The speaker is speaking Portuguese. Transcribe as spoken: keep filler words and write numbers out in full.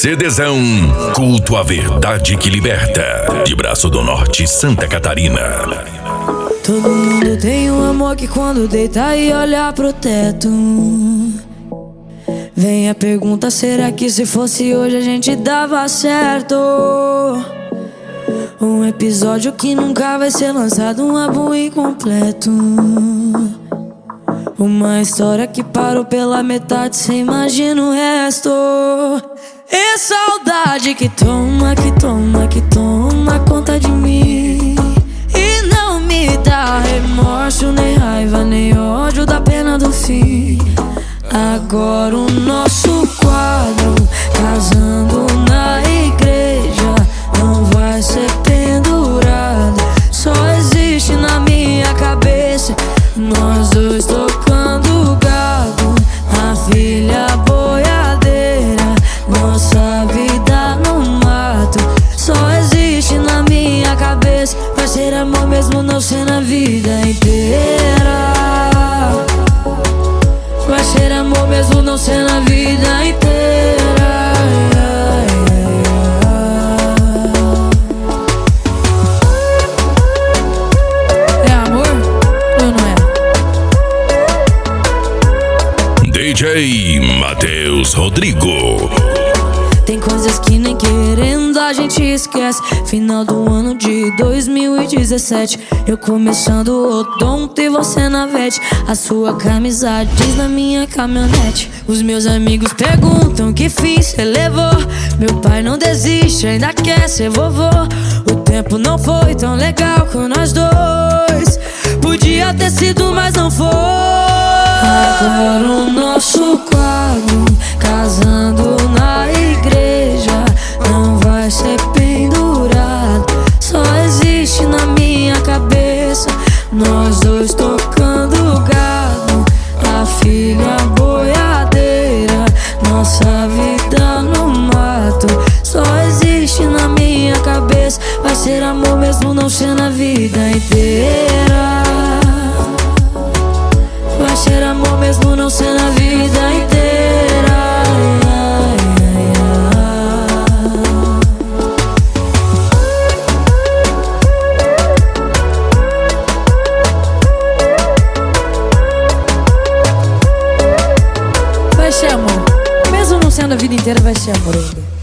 CDzão Culto à Verdade que Liberta, de Braço do Norte, Santa Catarina. Todo mundo tem um amor que quando deita e olha pro teto, vem a pergunta, será que se fosse hoje a gente dava certo? Um episódio que nunca vai ser lançado, um álbum incompleto, uma história que parou pela metade, cê imagina o resto. É saudade que toma, que toma, que toma conta de mim, e não me dá remorso, nem raiva, nem ódio da pena do fim. Agora o nosso quadro, casando na igreja, não vai ser pendurado, só existe na minha cabeça, nós dois tocando gado, a filha boiadeira, nossa vida no mato, só existe na minha cabeça, vai ser amor mesmo não ser na vida inteira, vai ser amor mesmo não ser na vida inteira. É amor ou não é? D J Matheus Rodrigo. Tem coisas que nem querendo a gente esquece. Final do ano de dois mil e dezessete, eu começando o odonto e você na vete, a sua camisa diz na minha caminhonete. Os meus amigos perguntam que fim cê levou, meu pai não desiste, ainda quer ser vovô. O tempo não foi tão legal com nós dois, podia ter sido mas não foi. Agora o nosso quadro, casando na igreja, não vai ser pendurado, só existe na minha cabeça, nós dois tocando gado, a filha boiadeira, nossa vida no mato, só existe na minha cabeça, vai ser amor mesmo não ser na vida inteira, vai ser amor mesmo não ser na vida inteira. Vai ser amor, mesmo não sendo a vida inteira, vai ser amor ainda.